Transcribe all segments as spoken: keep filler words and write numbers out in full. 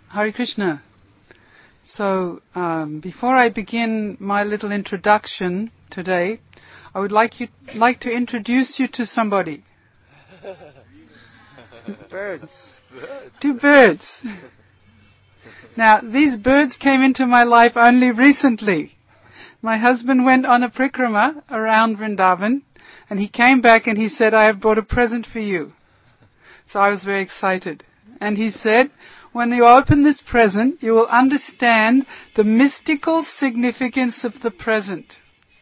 Hare Krishna. So, um, before I begin my little introduction today, I would like you like to introduce you to somebody. Birds. Two birds. Now, these birds came into my life only recently. My husband went on a prikrama around Vrindavan, and he came back and he said, I have brought a present for you. So I was very excited. And he said, when you open this present, you will understand the mystical significance of the present.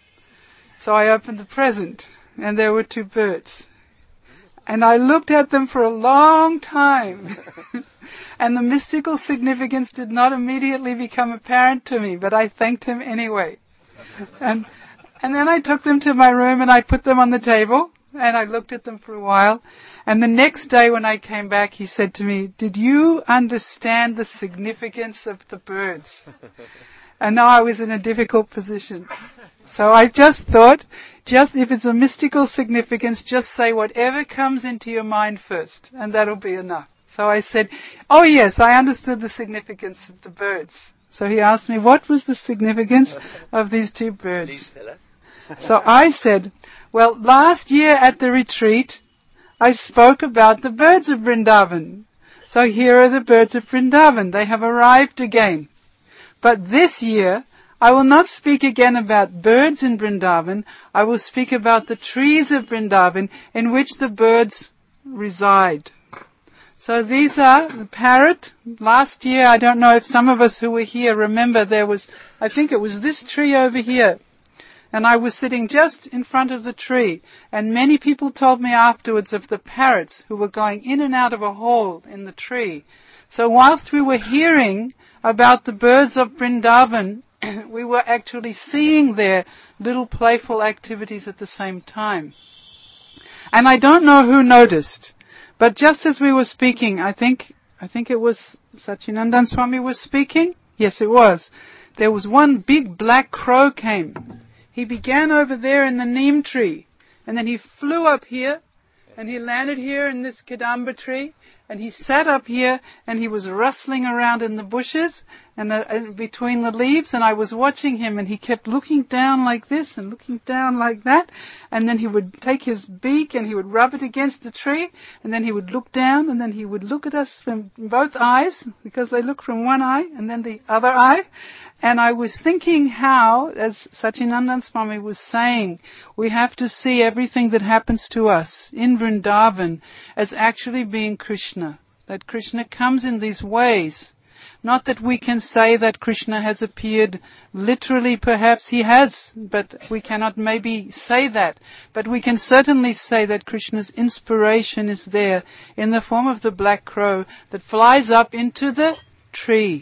So I opened the present, and there were two birds. And I looked at them for a long time. And the mystical significance did not immediately become apparent to me, but I thanked him anyway. And, and then I took them to my room and I put them on the table, and I looked at them for a while. And the next day when I came back, he said to me, did you understand the significance of the birds? And now I was in a difficult position. So I just thought, just if it's a mystical significance, just say whatever comes into your mind first, and that'll be enough. So I said, oh yes, I understood the significance of the birds. So he asked me, what was the significance of these two birds? Please tell us. So I said, well, last year at the retreat, I spoke about the birds of Vrindavan. So here are the birds of Vrindavan. They have arrived again. But this year, I will not speak again about birds in Vrindavan. I will speak about the trees of Vrindavan in which the birds reside. So these are the parrot. Last year, I don't know if some of us who were here remember, there was, I think it was this tree over here. And I was sitting just in front of the tree. And many people told me afterwards of the parrots who were going in and out of a hole in the tree. So whilst we were hearing about the birds of Vrindavan, we were actually seeing their little playful activities at the same time. And I don't know who noticed, but just as we were speaking, I think, I think it was Sachinandan Swami was speaking. Yes, it was. There was one big black crow came. He began over there in the neem tree, and then he flew up here, and he landed here in this Kadamba tree, and he sat up here, and he was rustling around in the bushes and uh, between the leaves, and I was watching him, and he kept looking down like this and looking down like that, and then he would take his beak and he would rub it against the tree, and then he would look down, and then he would look at us from both eyes, because they look from one eye and then the other eye. And I was thinking how, as Sachinandan Swami was saying, we have to see everything that happens to us in Vrindavan as actually being Krishna. That Krishna comes in these ways. Not that we can say that Krishna has appeared literally, perhaps he has, but we cannot maybe say that. But we can certainly say that Krishna's inspiration is there in the form of the black crow that flies up into the tree.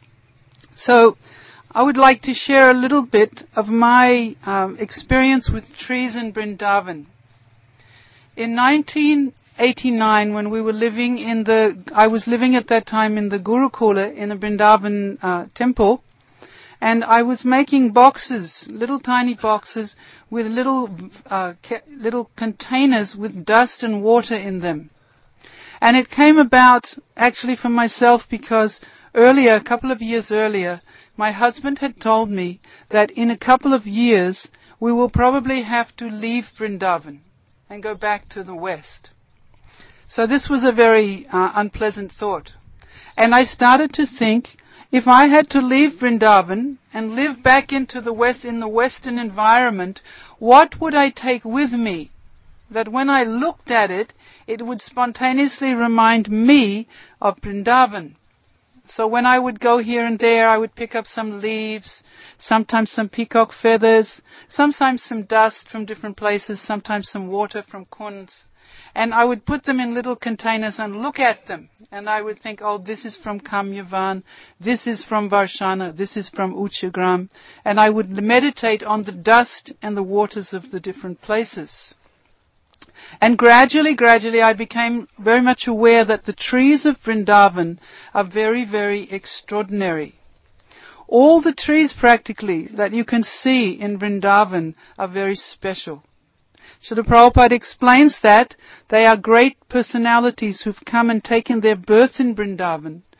So, I would like to share a little bit of my um, experience with trees in Vrindavan. In nineteen eighty-nine, when we were living in the, I was living at that time in the Gurukula in a Vrindavan uh, temple, and I was making boxes, little tiny boxes with little uh, ca- little containers with dust and water in them. And it came about actually from myself because earlier, a couple of years earlier, my husband had told me that in a couple of years we will probably have to leave Vrindavan and go back to the West. So this was a very uh, unpleasant thought. And I started to think, if I had to leave Vrindavan and live back into the West, in the Western environment, what would I take with me? That when I looked at it, it would spontaneously remind me of Vrindavan. So when I would go here and there, I would pick up some leaves, sometimes some peacock feathers, sometimes some dust from different places, sometimes some water from kunds. And I would put them in little containers and look at them. And I would think, oh, this is from Kamyavan, this is from Varshana, this is from Uchagram. And I would meditate on the dust and the waters of the different places. And gradually, gradually, I became very much aware that the trees of Vrindavan are very, very extraordinary. All the trees practically that you can see in Vrindavan are very special. Srila Prabhupada explains that they are great personalities who've come and taken their birth in Vrindavan,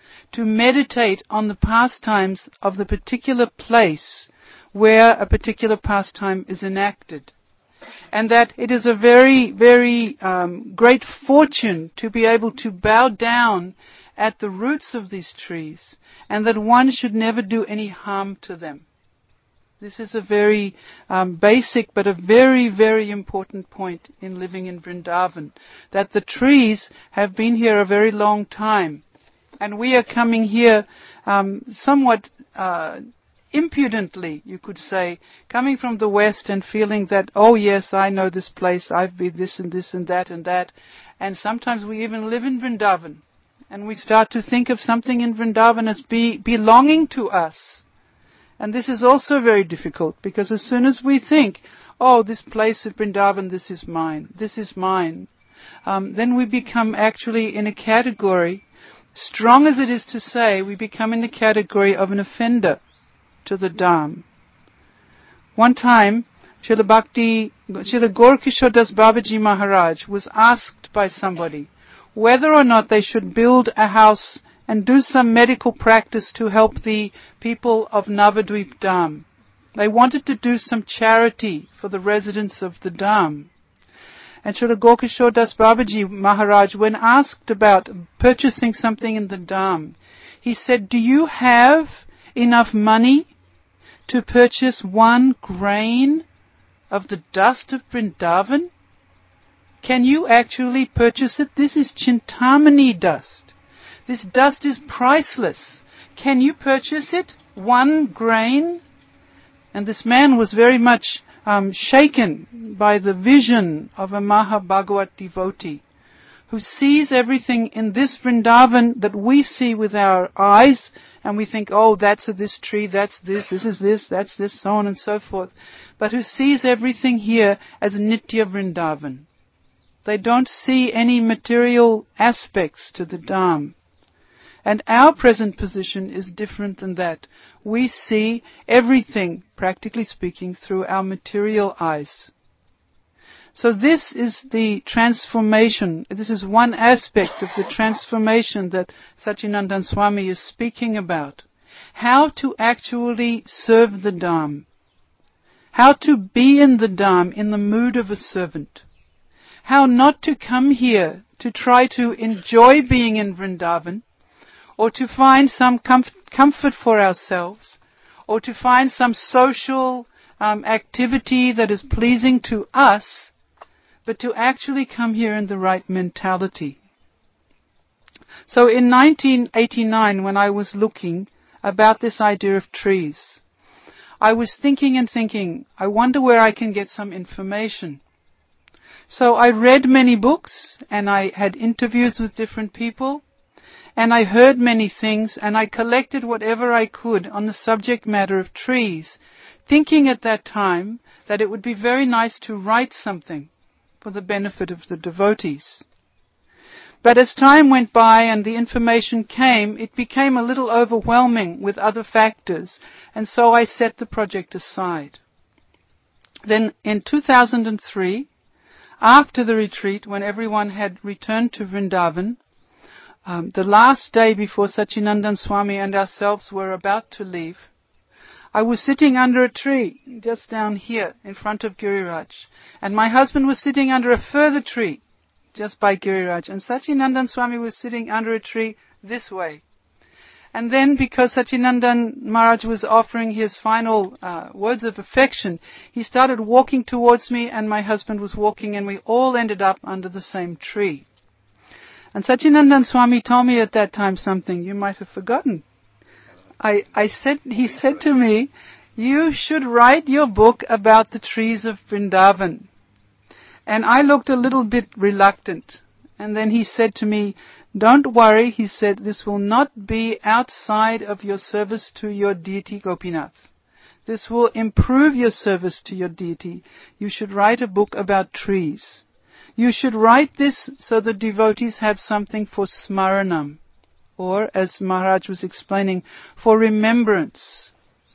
to meditate on the pastimes of the particular place where a particular pastime is enacted. And that it is a very, very um, great fortune to be able to bow down at the roots of these trees, and that one should never do any harm to them. This is a very um, basic but a very, very important point in living in Vrindavan, that the trees have been here a very long time, and we are coming here um, somewhat uh, impudently, you could say, coming from the West and feeling that, oh yes, I know this place, I've been this and this and that and that, and sometimes we even live in Vrindavan, and we start to think of something in Vrindavan as be, belonging to us. And this is also very difficult, because as soon as we think, oh, this place of Vrindavan, this is mine, this is mine, um, then we become actually in a category, strong as it is to say, we become in the category of an offender to the Dham. One time, Srila Bhakti, Srila Gaurkishore Das Babaji Maharaj was asked by somebody whether or not they should build a house and do some medical practice to help the people of Navadvip Dham. They wanted to do some charity for the residents of the Dham. And Srila Gaurkishore Das Babaji Maharaj, when asked about purchasing something in the Dham, he said, do you have enough money to purchase one grain of the dust of Vrindavan? Can you actually purchase it? This is Chintamani dust. This dust is priceless. Can you purchase it? One grain? And this man was very much um, shaken by the vision of a Mahabhagavat devotee who sees everything in this Vrindavan that we see with our eyes, and we think, oh, that's a this tree, that's this, this is this, that's this, so on and so forth, but who sees everything here as Nitya Vrindavan. They don't see any material aspects to the Dham. And our present position is different than that. We see everything, practically speaking, through our material eyes. So this is the transformation, this is one aspect of the transformation that Satyanandan Swami is speaking about. How to actually serve the Dham. How to be in the Dham in the mood of a servant. How not to come here to try to enjoy being in Vrindavan, or to find some comf- comfort for ourselves, or to find some social um, activity that is pleasing to us, but to actually come here in the right mentality. So in nineteen eighty-nine, when I was looking about this idea of trees, I was thinking and thinking, I wonder where I can get some information. So I read many books, and I had interviews with different people, and I heard many things, and I collected whatever I could on the subject matter of trees, thinking at that time that it would be very nice to write something for the benefit of the devotees. But as time went by and the information came, it became a little overwhelming with other factors, and so I set the project aside. Then in two thousand three, after the retreat, when everyone had returned to Vrindavan, um, the last day before Satyanandan Swami and ourselves were about to leave, I was sitting under a tree just down here in front of Giriraj, and my husband was sitting under a further tree just by Giriraj, and Satyanandan Swami was sitting under a tree this way. And then, because Satyanandan Maharaj was offering his final uh, words of affection, he started walking towards me, and my husband was walking, and we all ended up under the same tree. And Satyanandan Swami told me at that time something you might have forgotten. I, I said, he said to me, you should write your book about the trees of Vrindavan. And I looked a little bit reluctant. And then he said to me, don't worry, he said, this will not be outside of your service to your deity Gopinath. This will improve your service to your deity. You should write a book about trees. You should write this so the devotees have something for smaranam, or, as Maharaj was explaining, for remembrance.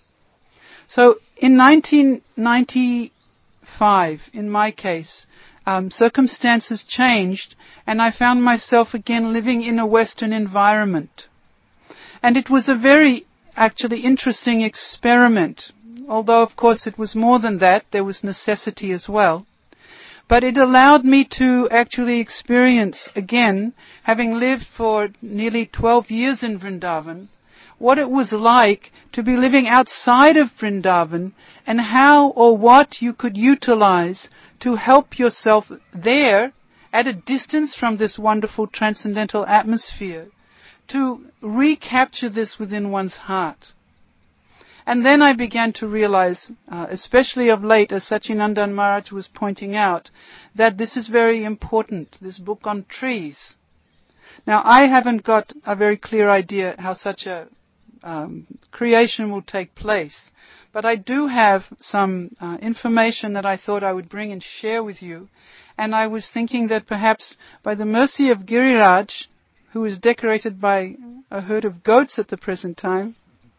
So, in nineteen ninety-five, in my case, um, circumstances changed, and I found myself again living in a Western environment. And it was a very, actually, interesting experiment. Although, of course, it was more than that. There was necessity as well. But it allowed me to actually experience, again, having lived for nearly twelve years in Vrindavan, what it was like to be living outside of Vrindavan and how or what you could utilize to help yourself there at a distance from this wonderful transcendental atmosphere to recapture this within one's heart. And then I began to realize, uh, especially of late, as Sachinandan Maharaj was pointing out, that this is very important, this book on trees. Now, I haven't got a very clear idea how such a um, creation will take place, but I do have some uh, information that I thought I would bring and share with you. And I was thinking that perhaps by the mercy of Giriraj, who is decorated by a herd of goats at the present time,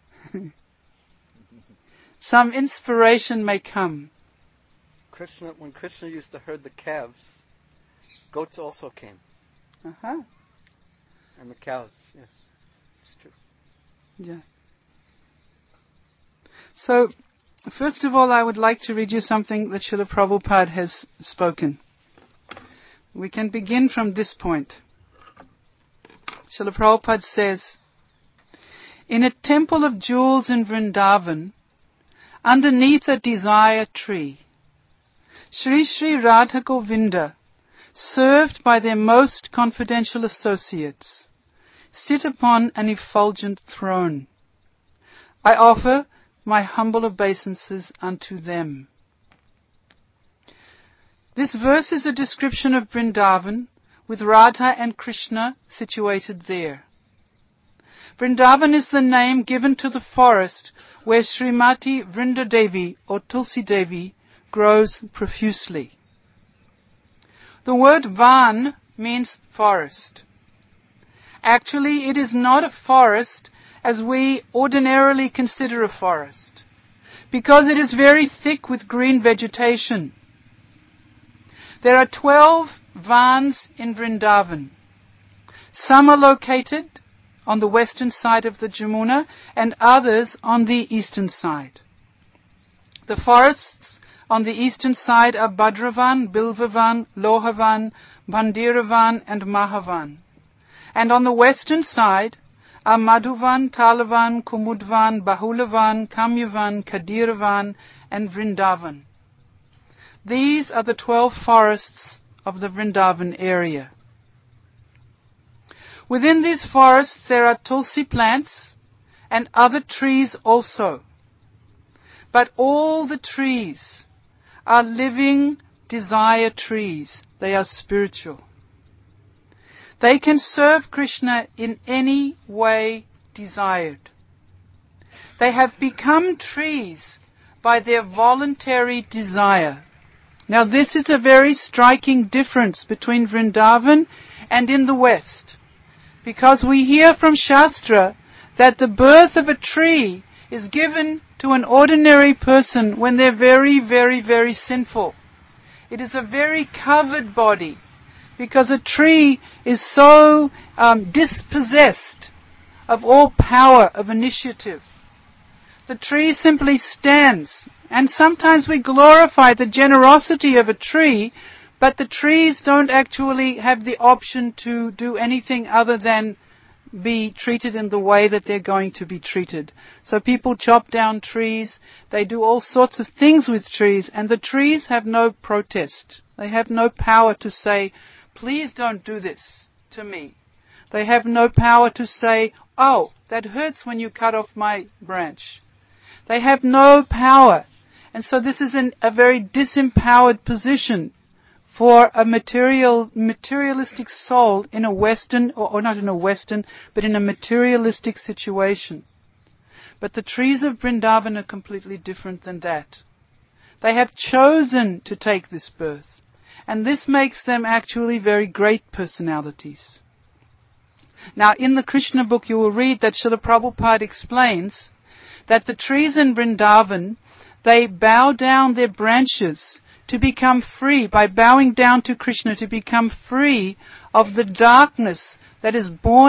some inspiration may come. Krishna, when Krishna used to herd the calves, goats also came. Uh-huh. And the cows, yes, it's true. Yeah. So, first of all, I would like to read you something that Srila Prabhupada has spoken. We can begin from this point. Srila Prabhupada says, in a temple of jewels in Vrindavan, underneath a desire tree, Sri Sri Radha Govinda, served by their most confidential associates, sit upon an effulgent throne. I offer my humble obeisances unto them. This verse is a description of Vrindavan, with Radha and Krishna situated there. Vrindavan is the name given to the forest where Srimati Vrindadevi or Tulsi Devi grows profusely. The word van means forest. Actually, it is not a forest as we ordinarily consider a forest, because it is very thick with green vegetation. There are twelve vans in Vrindavan. Some are located on the western side of the Jamuna and others on the eastern side. The forests on the eastern side are Bhadravan, Bilvavan, Lohavan, Bandiravan and Mahavan. And on the western side are Madhuvan, Talavan, Kumudvan, Bahulavan, Kamyavan, Kadiravan and Vrindavan. These are the twelve forests of the Vrindavan area. Within these forests there are tulsi plants and other trees also. But all the trees are living desire trees. They are spiritual. They can serve Krishna in any way desired. They have become trees by their voluntary desire. Now this is a very striking difference between Vrindavan and in the West. Because we hear from Shastra that the birth of a tree is given to an ordinary person when they're very, very, very sinful. It is a very covered body, because a tree is so um, dispossessed of all power of initiative. The tree simply stands, and sometimes we glorify the generosity of a tree, but the trees don't actually have the option to do anything other than be treated in the way that they're going to be treated. So people chop down trees, they do all sorts of things with trees, and the trees have no protest. They have no power to say, please don't do this to me. They have no power to say, oh, that hurts when you cut off my branch. They have no power. And so this is an, a very disempowered position for a material, materialistic soul in a Western, or, or not in a Western, but in a materialistic situation. But the trees of Vrindavan are completely different than that. They have chosen to take this birth. And this makes them actually very great personalities. Now, in the Krishna book, you will read that Srila Prabhupada explains that the trees in Vrindavan, they bow down their branches to become free, by bowing down to Krishna, to become free of the darkness that is born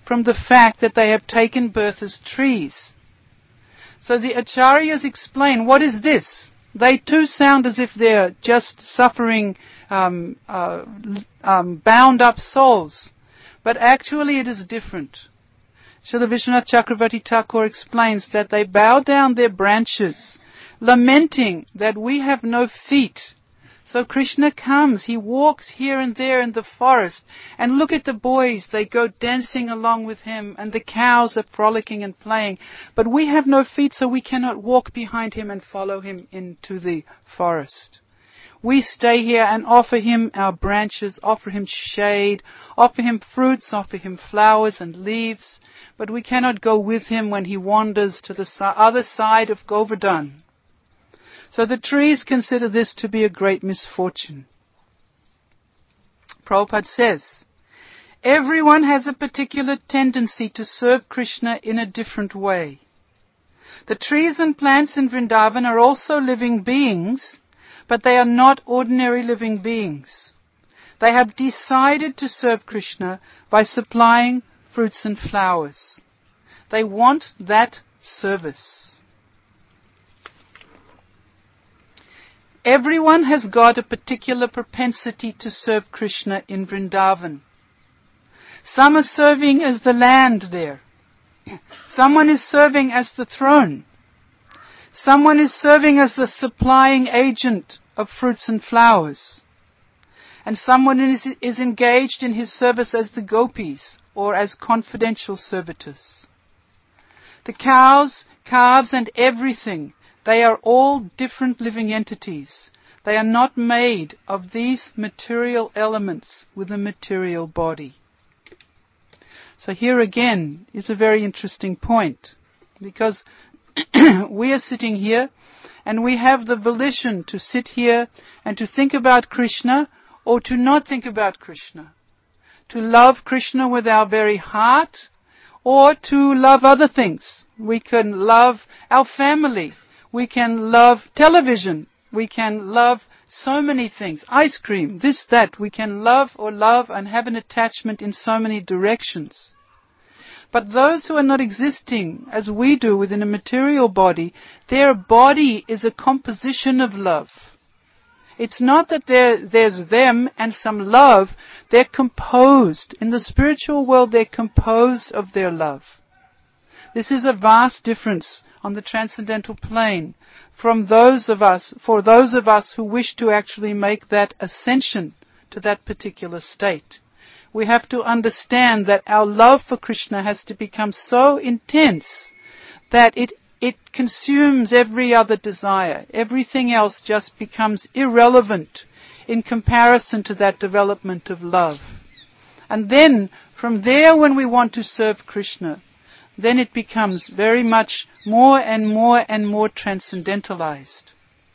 from the fact that they have taken birth as trees. So the Acharyas explain, what is this? They too sound as if they're just suffering, um, uh, um, bound up souls. But actually it is different. Srila Vishwanath Chakravarti Thakur explains that they bow down their branches, lamenting that we have no feet. So Krishna comes, he walks here and there in the forest, and look at the boys, they go dancing along with him, and the cows are frolicking and playing. But we have no feet, so we cannot walk behind him and follow him into the forest. We stay here and offer him our branches, offer him shade, offer him fruits, offer him flowers and leaves, but we cannot go with him when he wanders to the other side of Govardhan. So the trees consider this to be a great misfortune. Prabhupada says, everyone has a particular tendency to serve Krishna in a different way. The trees and plants in Vrindavan are also living beings, but they are not ordinary living beings. They have decided to serve Krishna by supplying fruits and flowers. They want that service. Everyone has got a particular propensity to serve Krishna in Vrindavan. Some are serving as the land there. Someone is serving as the throne. Someone is serving as the supplying agent of fruits and flowers. And someone is, is engaged in his service as the gopis or as confidential servitors. The cows, calves and everything, they are all different living entities. They are not made of these material elements with a material body. So here again is a very interesting point, because we are sitting here and we have the volition to sit here and to think about Krishna or to not think about Krishna. To love Krishna with our very heart or to love other things. We can love our family. We can love television. We can love so many things. Ice cream, this, that. We can love or love and have an attachment in so many directions. But those who are not existing as we do within a material body, their body is a composition of love. It's not that there, there's them and some love. They're composed. In the spiritual world, they're composed of their love. This is a vast difference on the transcendental plane from those of us, for those of us who wish to actually make that ascension to that particular state. We have to understand that our love for Krishna has to become so intense that it, it consumes every other desire. Everything else just becomes irrelevant in comparison to that development of love. And then, from there, when we want to serve Krishna, then it becomes very much more and more and more transcendentalized.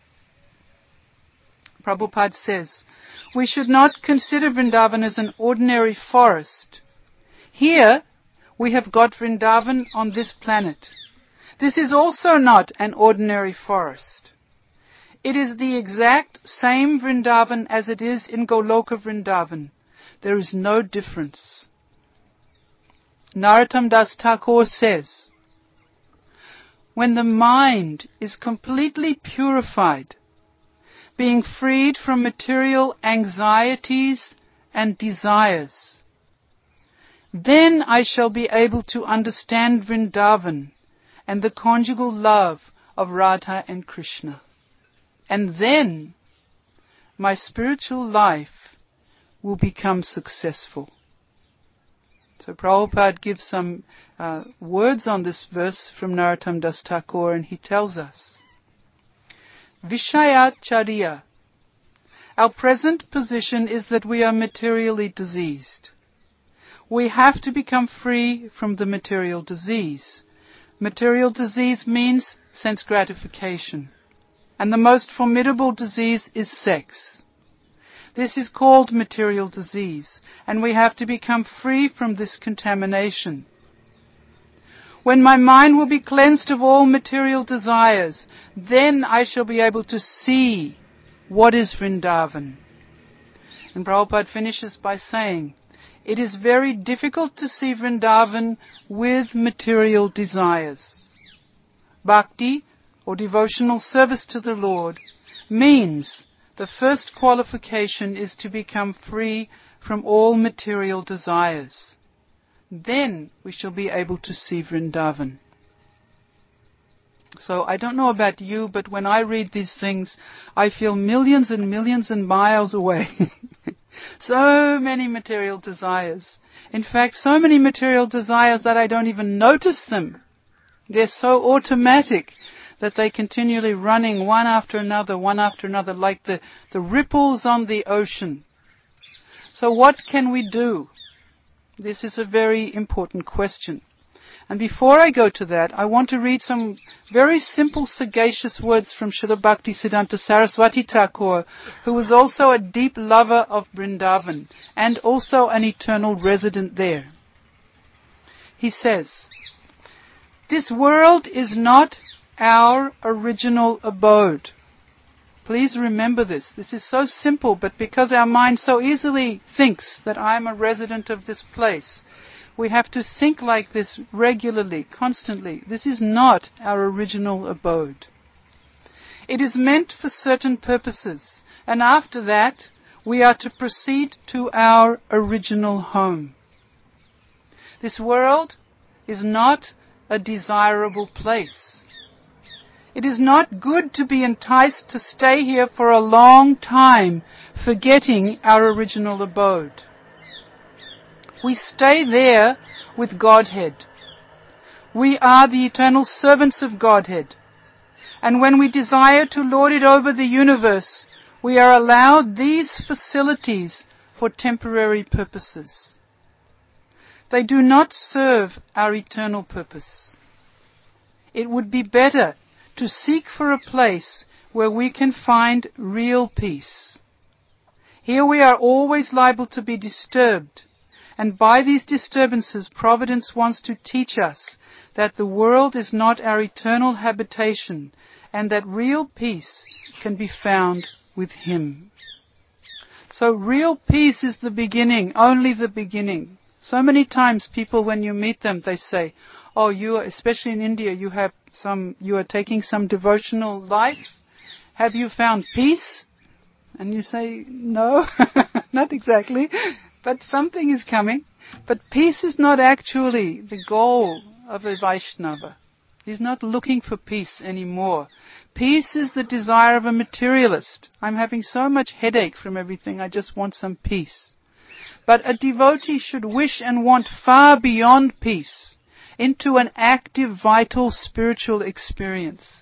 Prabhupada says, we should not consider Vrindavan as an ordinary forest. Here, we have got Vrindavan on this planet. This is also not an ordinary forest. It is the exact same Vrindavan as it is in Goloka Vrindavan. There is no difference. Narottam Das Thakur says, when the mind is completely purified, being freed from material anxieties and desires, then I shall be able to understand Vrindavan and the conjugal love of Radha and Krishna. And then my spiritual life will become successful. So Prabhupada gives some uh, words on this verse from Narottam Das Thakur, and he tells us, Vishayacharya. Our present position is that we are materially diseased. We have to become free from the material disease. Material disease means sense gratification. And the most formidable disease is sex. This is called material disease, and we have to become free from this contamination. When my mind will be cleansed of all material desires, then I shall be able to see what is Vrindavan. And Prabhupada finishes by saying, it is very difficult to see Vrindavan with material desires. Bhakti, or devotional service to the Lord, means the first qualification is to become free from all material desires. Then we shall be able to see Vrindavan. So I don't know about you, but when I read these things, I feel millions and millions and miles away. So many material desires. In fact, so many material desires that I don't even notice them. They're so automatic that they continually running one after another, one after another, like the, the ripples on the ocean. So what can we do? This is a very important question. And before I go to that, I want to read some very simple, sagacious words from Srila Bhaktisiddhanta Saraswati Thakur, who was also a deep lover of Vrindavan and also an eternal resident there. He says, "This world is not our original abode." Please remember this. This is so simple, but because our mind so easily thinks that I am a resident of this place, we have to think like this regularly, constantly. This is not our original abode. It is meant for certain purposes, and after that, we are to proceed to our original home. This world is not a desirable place. It is not good to be enticed to stay here for a long time, forgetting our original abode. We stay there with Godhead. We are the eternal servants of Godhead. And when we desire to lord it over the universe, we are allowed these facilities for temporary purposes. They do not serve our eternal purpose. It would be better to seek for a place where we can find real peace. Here we are always liable to be disturbed, and by these disturbances Providence wants to teach us that the world is not our eternal habitation, and that real peace can be found with Him. So real peace is the beginning, only the beginning. So many times people, when you meet them, they say, "Oh, you are, especially in India, you have some, you are taking some devotional life. Have you found peace?" And you say, "No, not exactly, but something is coming." But peace is not actually the goal of a Vaishnava. He's not looking for peace anymore. Peace is the desire of a materialist. I'm having so much headache from everything, I just want some peace. But a devotee should wish and want far beyond peace, into an active, vital, spiritual experience.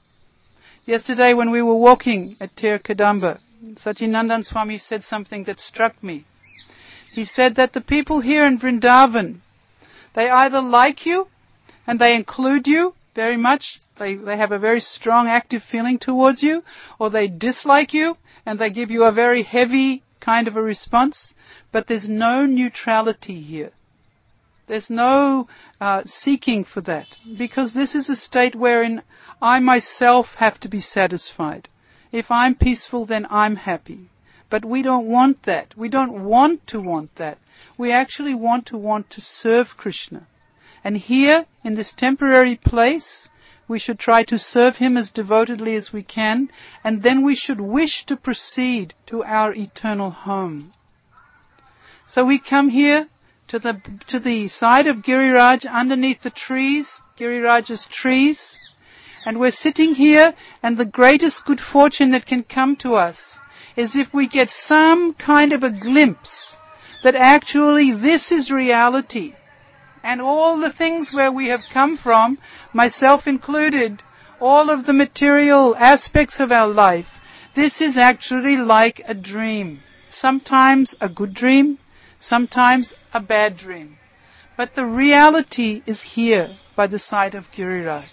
Yesterday when we were walking at Tir Kadamba, Satyanandan Swami said something that struck me. He said that the people here in Vrindavan, they either like you and they include you very much, they, they have a very strong active feeling towards you, or they dislike you and they give you a very heavy kind of a response, but there's no neutrality here. There's no uh, seeking for that, because this is a state wherein I myself have to be satisfied. If I'm peaceful, then I'm happy. But we don't want that. We don't want to want that. We actually want to want to serve Krishna. And here, in this temporary place, we should try to serve Him as devotedly as we can, and then we should wish to proceed to our eternal home. So we come here to the to the side of Giriraj, underneath the trees, Giriraj's trees, and we're sitting here, and the greatest good fortune that can come to us is if we get some kind of a glimpse that actually this is reality. And all the things where we have come from, myself included, all of the material aspects of our life, this is actually like a dream. Sometimes a good dream, sometimes a bad dream. But the reality is here by the side of Giriraj.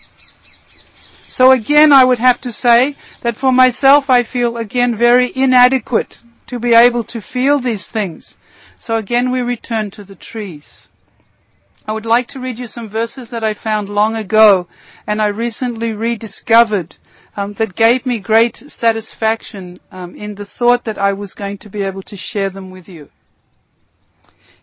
So again, I would have to say that for myself, I feel again very inadequate to be able to feel these things. So again, we return to the trees. I would like to read you some verses that I found long ago and I recently rediscovered um, that gave me great satisfaction um, in the thought that I was going to be able to share them with you.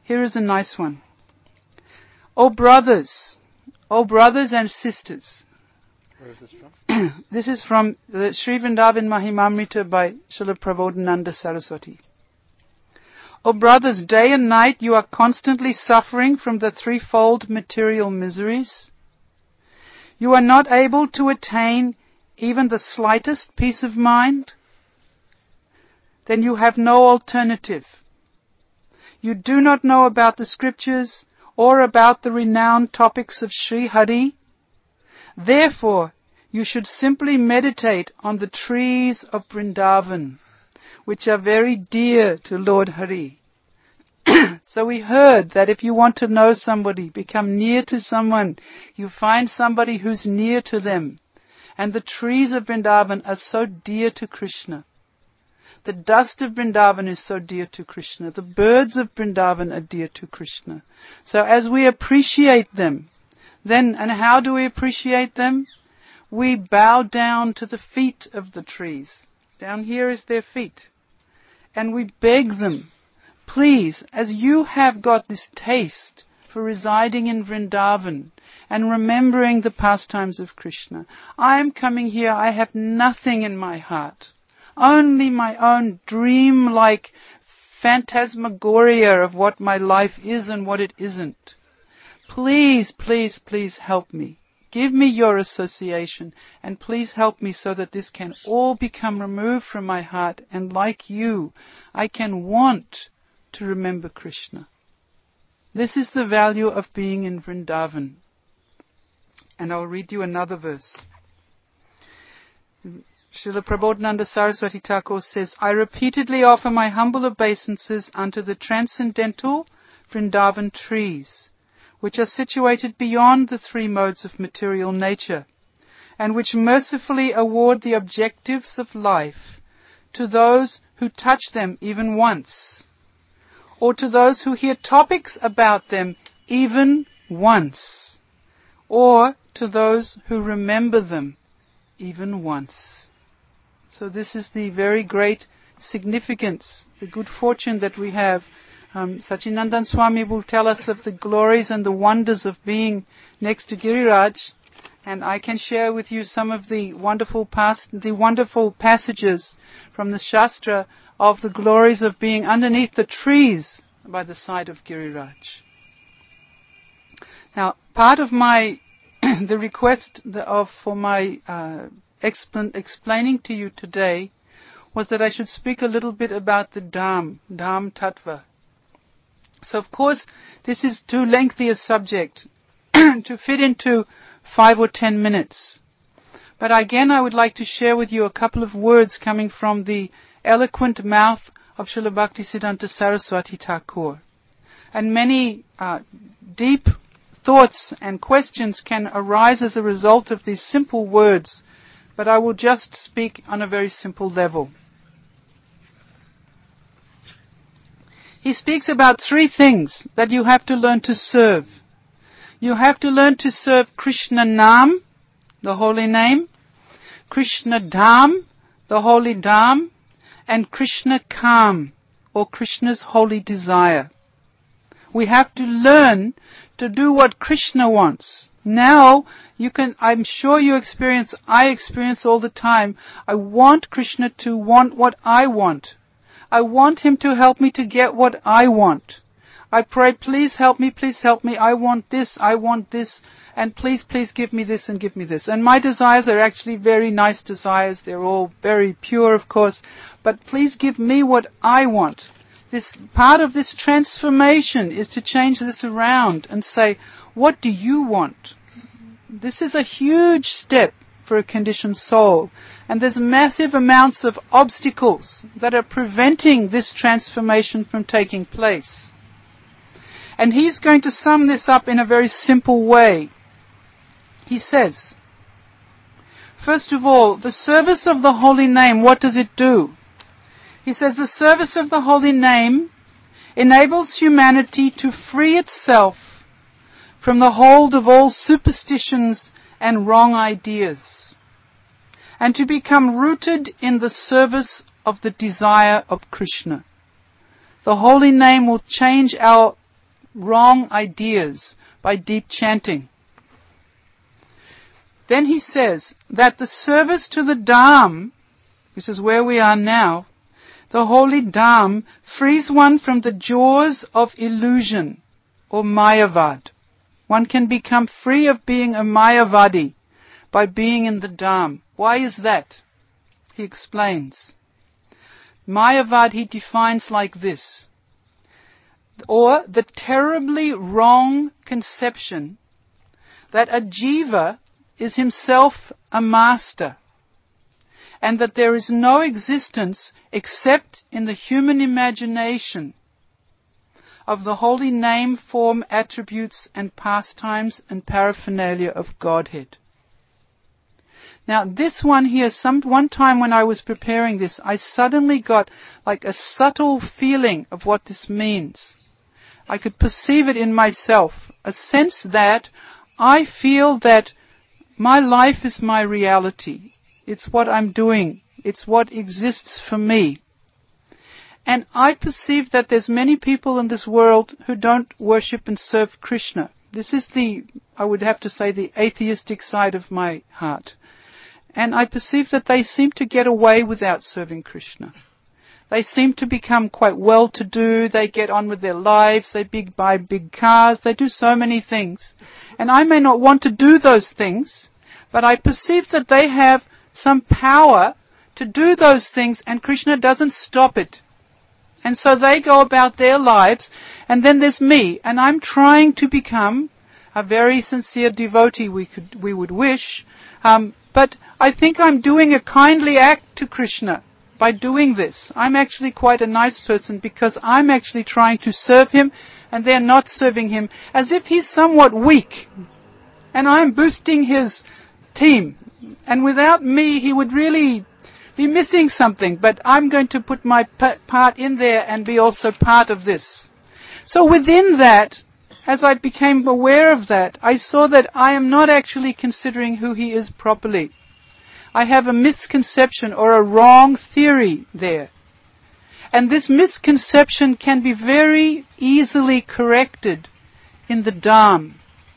Here is a nice one. O brothers, O brothers and sisters. Where is this from? This is from the Sri Vrindavan Mahimamrita by Srila Prabodhananda Saraswati. O brothers, day and night you are constantly suffering from the threefold material miseries. You are not able to attain even the slightest peace of mind. Then you have no alternative. You do not know about the scriptures or about the renowned topics of Sri Hari. Therefore, you should simply meditate on the trees of Vrindavan, which are very dear to Lord Hari. So we heard that if you want to know somebody, become near to someone, you find somebody who's near to them. And the trees of Vrindavan are so dear to Krishna. The dust of Vrindavan is so dear to Krishna. The birds of Vrindavan are dear to Krishna. So as we appreciate them, then, and how do we appreciate them? We bow down to the feet of the trees. Down here is their feet. And we beg them, please, as you have got this taste for residing in Vrindavan and remembering the pastimes of Krishna, I am coming here, I have nothing in my heart. Only my own dream-like phantasmagoria of what my life is and what it isn't. Please, please, please help me. Give me your association and please help me so that this can all become removed from my heart, and like you, I can want to remember Krishna. This is the value of being in Vrindavan. And I'll read you another verse. Srila Prabodhananda Saraswati Thakur says, I repeatedly offer my humble obeisances unto the transcendental Vrindavan trees, which are situated beyond the three modes of material nature, and which mercifully award the objectives of life to those who touch them even once, or to those who hear topics about them even once, or to those who remember them even once. So this is the very great significance, the good fortune that we have. Um, Sachinandan Swami will tell us of the glories and the wonders of being next to Giriraj, and I can share with you some of the wonderful past, the wonderful passages from the Shastra of the glories of being underneath the trees by the side of Giriraj. Now, part of my the request of for my uh, explan- explaining to you today was that I should speak a little bit about the Dham, Dham Tattva. So, of course, this is too lengthy a subject to fit into five or ten minutes. But again, I would like to share with you a couple of words coming from the eloquent mouth of Srila Bhaktisiddhanta Saraswati Thakur. And many uh, deep thoughts and questions can arise as a result of these simple words, but I will just speak on a very simple level. He speaks about three things that you have to learn to serve. You have to learn to serve Krishna Nam, the holy name, Krishna Dham, the holy Dham, and Krishna Kam, or Krishna's holy desire. We have to learn to do what Krishna wants. Now, you can, I'm sure you experience, I experience all the time, I want Krishna to want what I want. I want Him to help me to get what I want. I pray, please help me, please help me, I want this, I want this, and please, please give me this and give me this. And my desires are actually very nice desires, they're all very pure, of course, but please give me what I want. This part of this transformation is to change this around and say, what do you want? This is a huge step for a conditioned soul. And there's massive amounts of obstacles that are preventing this transformation from taking place. And he's going to sum this up in a very simple way. He says, first of all, the service of the holy name, what does it do? He says the service of the holy name enables humanity to free itself from the hold of all superstitions and wrong ideas, and to become rooted in the service of the desire of Krishna. The holy name will change our wrong ideas by deep chanting. Then he says that the service to the Dham, which is where we are now, the holy Dham, frees one from the jaws of illusion or Mayavad. One can become free of being a Mayavadi by being in the Dham. Why is that? He explains. Mayavad he defines like this. Or the terribly wrong conception that a jiva is himself a master, and that there is no existence except in the human imagination of the holy name, form, attributes, and pastimes and paraphernalia of Godhead. Now this one here, some one time when I was preparing this, I suddenly got like a subtle feeling of what this means. I could perceive it in myself, a sense that I feel that my life is my reality. It's what I'm doing. It's what exists for me. And I perceive that there's many people in this world who don't worship and serve Krishna. This is the, I would have to say, the atheistic side of my heart. And I perceive that they seem to get away without serving Krishna. They seem to become quite well-to-do. They get on with their lives. They big, buy big cars. They do so many things. And I may not want to do those things, but I perceive that they have some power to do those things, and Krishna doesn't stop it. And so they go about their lives, and then there's me, and I'm trying to become a very sincere devotee, we could, we would wish, um, but I think I'm doing a kindly act to Krishna by doing this. I'm actually quite a nice person because I'm actually trying to serve him, and they're not serving him, as if he's somewhat weak, and I'm boosting his team. And without me, he would really be missing something. But I'm going to put my p- part in there and be also part of this. So within that, as I became aware of that, I saw that I am not actually considering who he is properly. I have a misconception or a wrong theory there. And this misconception can be very easily corrected in the Dham.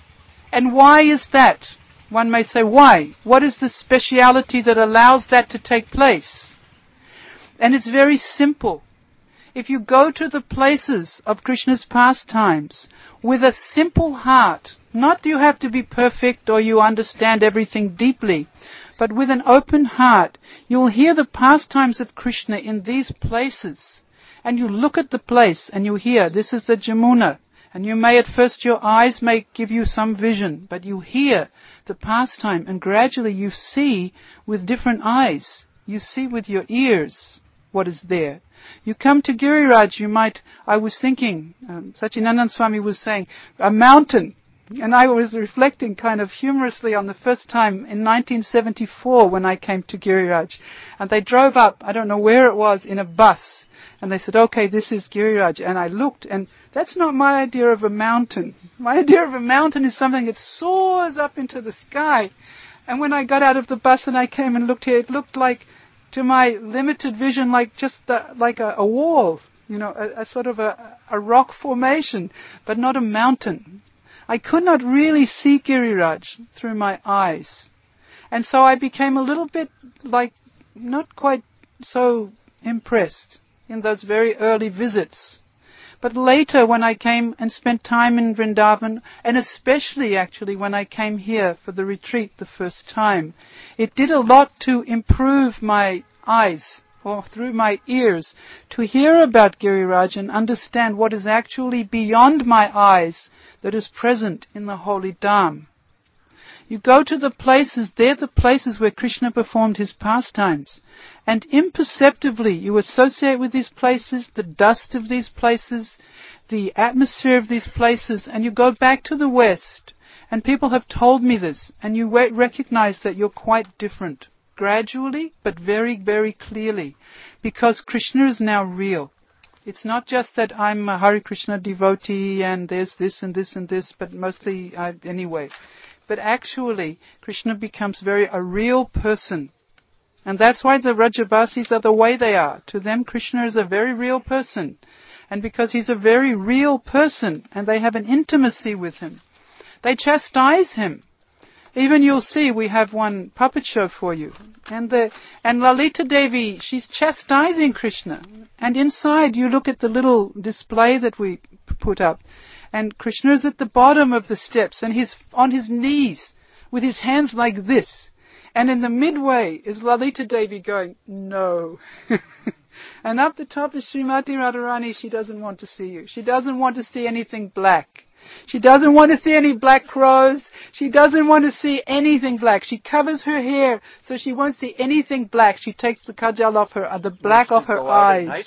And why is that? One may say, why? What is the speciality that allows that to take place? And it's very simple. If you go to the places of Krishna's pastimes with a simple heart, not you have to be perfect or you understand everything deeply, but with an open heart, you'll hear the pastimes of Krishna in these places. And you look at the place and you hear, this is the Jamuna. And you may at first, your eyes may give you some vision, but you hear the pastime and gradually you see with different eyes. You see with your ears what is there. You come to Giriraj, you might, I was thinking, um, Satyanandan Swami was saying, a mountain. And I was reflecting kind of humorously on the first time in nineteen seventy-four when I came to Giriraj. And they drove up, I don't know where it was, in a bus. And they said, okay, this is Giriraj. And I looked, and that's not my idea of a mountain. My idea of a mountain is something that soars up into the sky. And when I got out of the bus and I came and looked here, it looked like, to my limited vision, like just a, like a, a wall, you know, a, a sort of a, a rock formation, but not a mountain. I could not really see Giriraj through my eyes. And so I became a little bit like, not quite so impressed in those very early visits. But later when I came and spent time in Vrindavan, and especially actually when I came here for the retreat the first time, it did a lot to improve my eyes, or through my ears, to hear about Giriraj and understand what is actually beyond my eyes that is present in the holy Dham. You go to the places, they're the places where Krishna performed his pastimes. And imperceptibly you associate with these places, the dust of these places, the atmosphere of these places, and you go back to the West, and people have told me this, and you recognize that you're quite different. Gradually, but very, very clearly. Because Krishna is now real. It's not just that I'm a Hare Krishna devotee and there's this and this and this, but mostly uh, anyway. But actually, Krishna becomes very a real person. And that's why the Rajavasis are the way they are. To them, Krishna is a very real person. and because he's a very real person and they have an intimacy with him. They chastise him. Even you'll see we have one puppet show for you. And the and Lalita Devi, she's chastising Krishna. And inside you look at the little display that we put up. And Krishna is at the bottom of the steps and he's on his knees with his hands like this. And in the midway is Lalita Devi going, no. And up the top is Srimati Radharani. She doesn't want to see you. She doesn't want to see anything black. She doesn't want to see any black crows. She doesn't want to see anything black. She covers her hair so she won't see anything black. She takes the kajal off her, uh, the black off her eyes.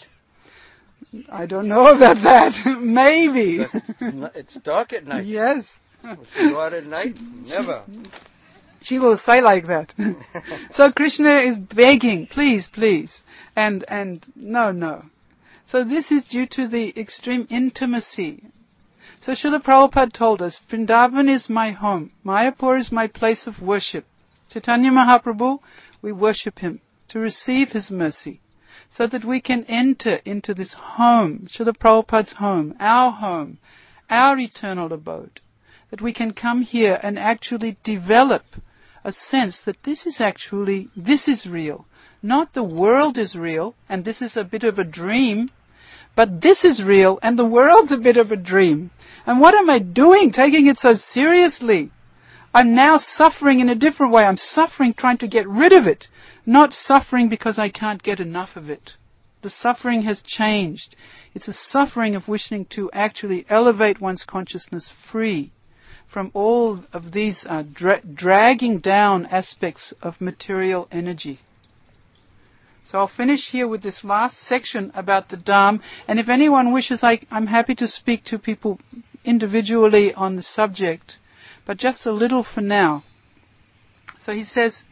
I don't know about that. Maybe. Because it's, it's dark at night. Yes. If you go out at night, never. She will say like that. So Krishna is begging, please, please. And, and, no, no. So this is due to the extreme intimacy. So Srila Prabhupada told us, Vrindavan is my home. Mayapur is my place of worship. Chaitanya Mahaprabhu, we worship him to receive his mercy, so that we can enter into this home, Srila Prabhupada's home, our home, our eternal abode. That we can come here and actually develop a sense that this is actually, this is real. Not the world is real, and this is a bit of a dream, but this is real, and the world's a bit of a dream. And what am I doing, taking it so seriously? I'm now suffering in a different way. I'm suffering trying to get rid of it, not suffering because I can't get enough of it. The suffering has changed. It's a suffering of wishing to actually elevate one's consciousness free from all of these uh, dra- dragging down aspects of material energy. So I'll finish here with this last section about the Dham. And if anyone wishes, I, I'm happy to speak to people individually on the subject. But just a little for now. So he says,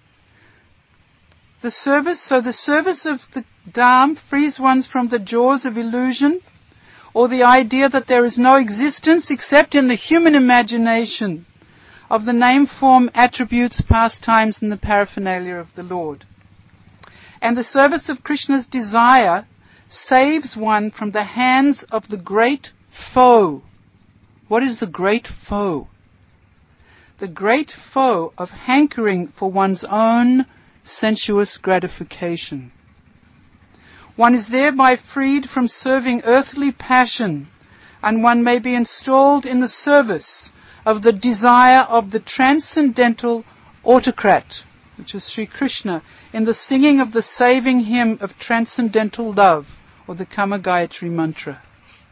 the service, so the service of the Dham frees one from the jaws of illusion, or the idea that there is no existence except in the human imagination of the name, form, attributes, pastimes, and the paraphernalia of the Lord. And the service of Krishna's desire saves one from the hands of the great foe. What is the great foe? The great foe of hankering for one's own sensuous gratification. One is thereby freed from serving earthly passion, and one may be installed in the service of the desire of the transcendental autocrat, which is Sri Krishna, in the singing of the saving hymn of transcendental love, or the Kama Gayatri mantra.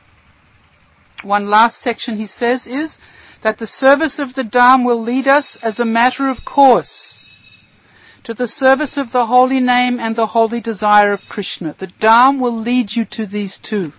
One last section, he says, is that the service of the Dham will lead us as a matter of course to the service of the holy name and the holy desire of Krishna. The Dham will lead you to these two.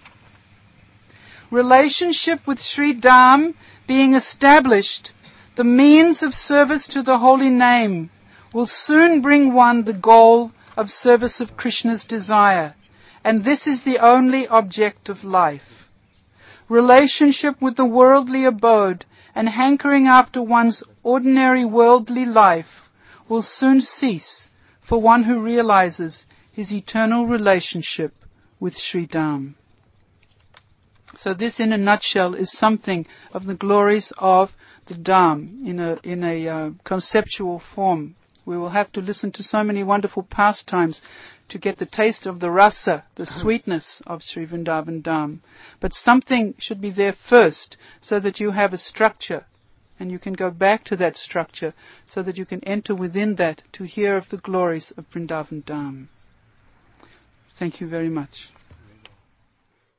Relationship with Sri Dham being established, the means of service to the holy name will soon bring one the goal of service of Krishna's desire. And this is the only object of life. Relationship with the worldly abode and hankering after one's ordinary worldly life will soon cease for one who realizes his eternal relationship with Sri Dham. So this, in a nutshell, is something of the glories of the Dham in a in a uh, conceptual form. We will have to listen to so many wonderful pastimes to get the taste of the rasa, the sweetness of Sri Vrindavan Dham. But something should be there first, so that you have a structure, and you can go back to that structure, so that you can enter within that to hear of the glories of Vrindavan Dham. Thank you very much.